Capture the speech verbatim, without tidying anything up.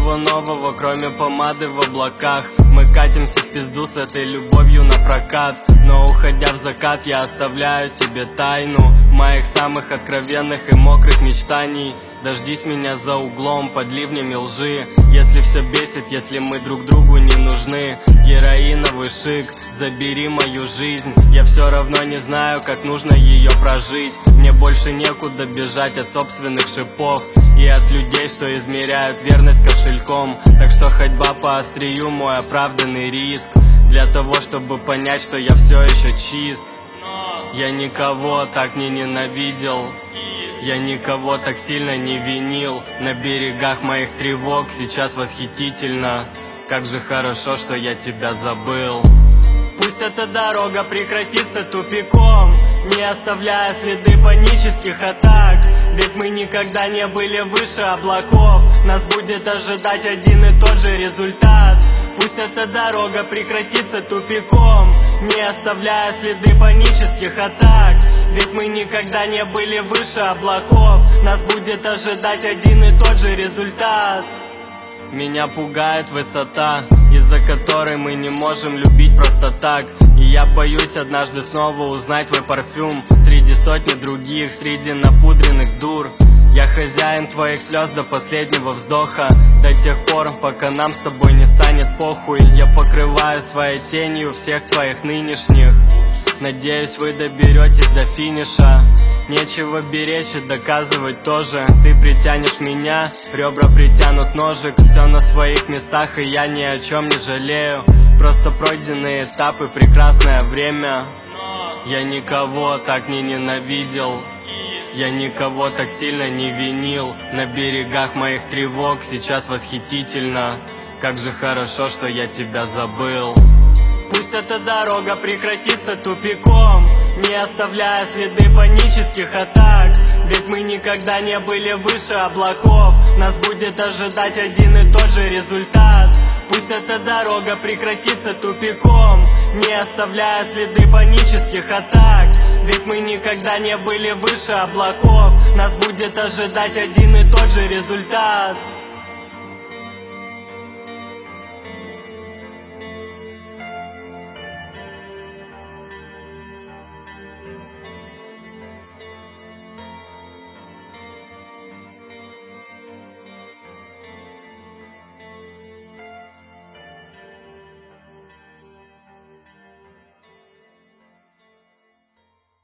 ничего нового, кроме помады в облаках. Мы катимся в пизду с этой любовью на прокат. Но уходя в закат, я оставляю тебе тайну моих самых откровенных и мокрых мечтаний. Дождись меня за углом под ливнями лжи. Если все бесит, если мы друг другу не нужны. Героиновый шик, забери мою жизнь. Я все равно не знаю, как нужно ее прожить. Мне больше некуда бежать от собственных шипов и от людей, что измеряют верность кошельком. Так что ходьба по острию мой оправданный риск, для того, чтобы понять, что я все еще чист. Я никого так не ненавидел, я никого так сильно не винил. На берегах моих тревог сейчас восхитительно. Как же хорошо, что я тебя забыл. Пусть эта дорога прекратится тупиком, не оставляя следы панических атак. Ведь мы никогда не были выше облаков, нас будет ожидать один и тот же результат. Пусть эта дорога прекратится тупиком, не оставляя следы панических атак. Ведь мы никогда не были выше облаков, нас будет ожидать один и тот же результат. Меня пугает высота, из-за которой мы не можем любить просто так. И я боюсь однажды снова узнать твой парфюм среди сотни других, среди напудренных дур. Я хозяин твоих слез до последнего вздоха, до тех пор, пока нам с тобой не станет похуй. Я покрываю своей тенью всех твоих нынешних. Надеюсь, вы доберетесь до финиша. Нечего беречь и доказывать тоже. Ты притянешь меня, ребра притянут ножик. Все на своих местах, и я ни о чем не жалею. Просто пройденные этапы, прекрасное время. Я никого так не ненавидел, я никого так сильно не винил. На берегах моих тревог сейчас восхитительно. Как же хорошо, что я тебя забыл. Пусть эта дорога прекратится тупиком, не оставляя следы панических атак. Ведь мы никогда не были выше облаков, нас будет ожидать один и тот же результат. Пусть эта дорога прекратится тупиком, не оставляя следы панических атак. Ведь мы никогда не были выше облаков, нас будет ожидать один и тот же результат.